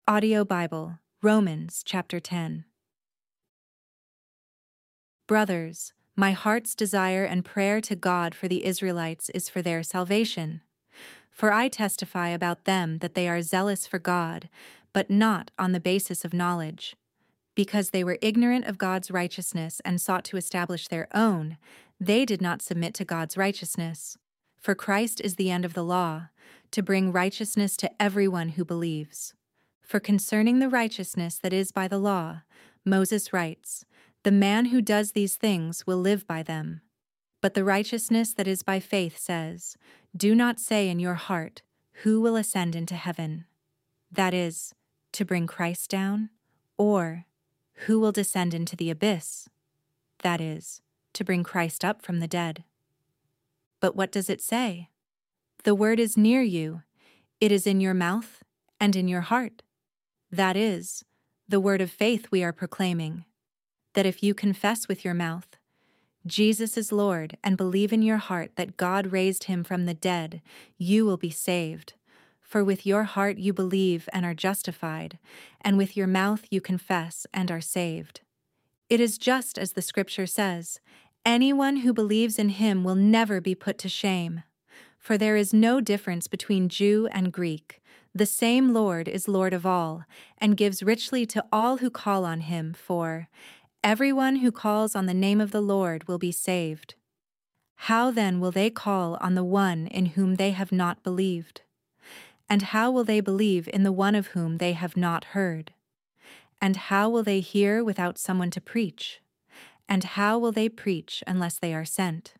Audio Bible, Romans chapter 10. Brothers, my heart's desire and prayer to God for the Israelites is for their salvation. For I testify about them that they are zealous for God, but not on the basis of knowledge. Because they were ignorant of God's righteousness and sought to establish their own, they did not submit to God's righteousness. For Christ is the end of the law, to bring righteousness to everyone who believes. For concerning the righteousness that is by the law, Moses writes, "The man who does these things will live by them." But the righteousness that is by faith says, "Do not say in your heart, 'Who will ascend into heaven?'" That is, to bring Christ down, or "Who will descend into the abyss?" That is, to bring Christ up from the dead. But what does it say? The word is near you, it is in your mouth and in your heart. That is, the word of faith we are proclaiming, that if you confess with your mouth, Jesus is Lord, and believe in your heart that God raised him from the dead, you will be saved. For with your heart you believe and are justified, and with your mouth you confess and are saved. It is just as the scripture says, "Anyone who believes in him will never be put to shame." For there is no difference between Jew and Greek. The same Lord is Lord of all, and gives richly to all who call on him, for everyone who calls on the name of the Lord will be saved. How then will they call on the one in whom they have not believed? And how will they believe in the one of whom they have not heard? And how will they hear without someone to preach? And how will they preach unless they are sent?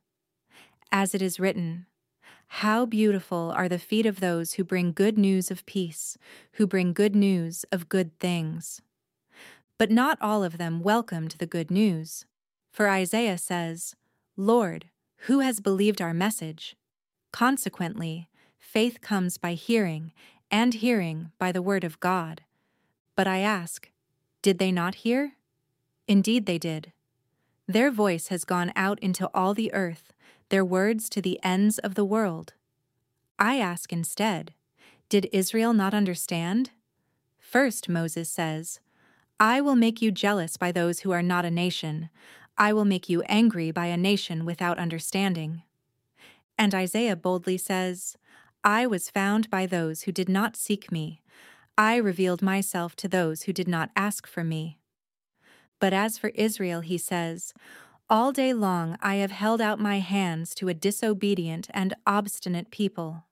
As it is written, "How beautiful are the feet of those who bring good news of peace, who bring good news of good things." But not all of them welcomed the good news. For Isaiah says, "Lord, who has believed our message?" Consequently, faith comes by hearing, and hearing by the word of God. But I ask, did they not hear? Indeed they did. Their voice has gone out into all the earth, their words to the ends of the world. I ask instead, did Israel not understand? First, Moses says, "I will make you jealous by those who are not a nation. I will make you angry by a nation without understanding." And Isaiah boldly says, "I was found by those who did not seek me. I revealed myself to those who did not ask for me." But as for Israel, he says, "All day long I have held out my hands to a disobedient and obstinate people."